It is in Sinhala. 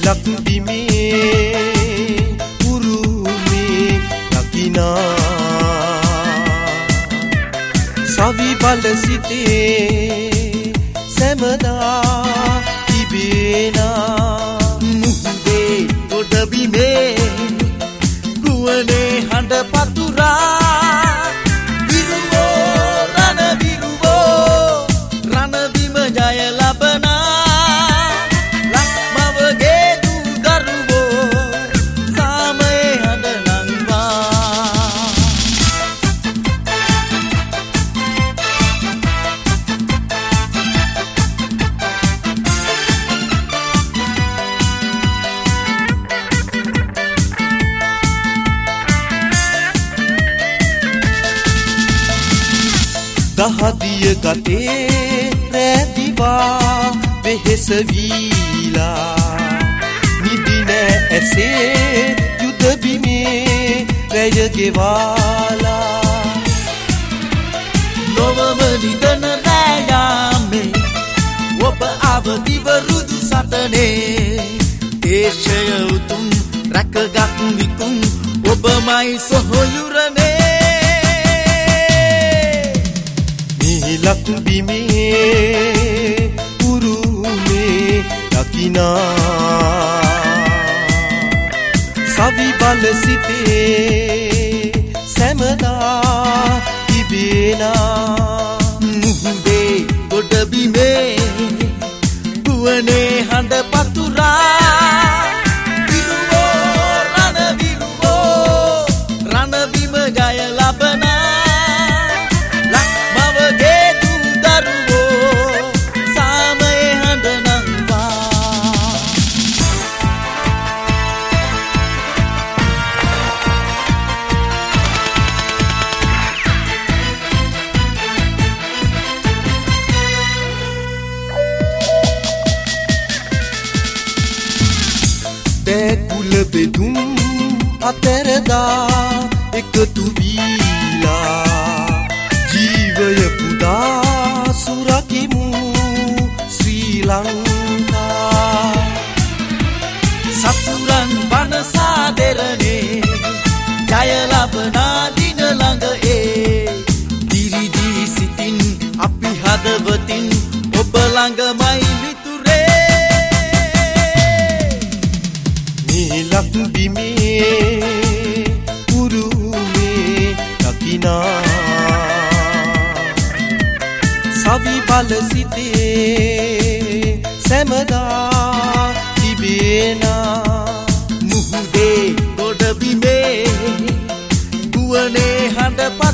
මිහිලක් බිමේ උරුමේ දකිනා සවි බල සිටේ සැමදා තිබේනා මුහුදේ ගොඩ බිමේ ගුවනේ හඬ පතුරා දහදිය ගතේ රැදිවා වෙහෙස වීලා නිදින ඇසේ යුද බිමේ රැය ගෙවාලා නොවම නිදන රැයාමේ ඔබ අවදිව රුදු සතනේ දේශය උතුම් රැකගත් විකුම් ඔබමයි සොහොයුරනේ මිහිලක් බිමේ උරුමේ දකිනා සවි බල සිටේ සැමදා තිබේනා මුහුදේ ගොඩ බිමේ ගුවනේ හඬ පතුරා කුල බෙදුම් අතරදා එකතු වීලා ජීවය පුදා සුරකිමු ශ්‍රී ලංකා සතුරන් වනසා දෙරනේ ජය ලබනා දින ළඟ ඒ දිරිදී සිතින් අපි හදවතින් ඔබ ළඟමයි මිතුරේ මිහිලක් බිමේ උරුමේ දකිනා සවි බල සිටේ සැමදා තිබේනා මුහුදේ ගොඩ බිමේ ගුවනේ හඬ